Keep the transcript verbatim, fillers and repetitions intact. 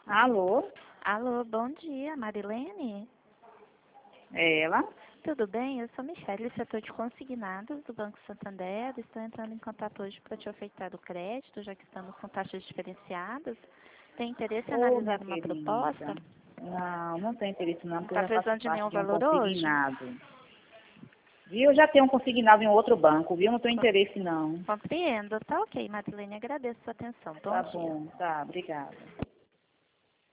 Alô? Alô, bom dia, Marilene? É ela? Tudo bem? Eu sou Michele, setor de consignados do Banco Santander. Estou entrando em contato hoje para te ofertar o crédito, já que estamos com taxas diferenciadas. Tem interesse em Ô, minha analisar uma querida. proposta? Não, não tem interesse não, Não porque eu está já faço precisando de parte nenhum de um valor hoje? consignado. Viu? Eu já tenho um consignado em outro banco, viu? Não tenho Co- interesse não. Compreendo. Tá ok, Marilene. Agradeço a sua atenção. Bom Tá dia. bom, tá, obrigada.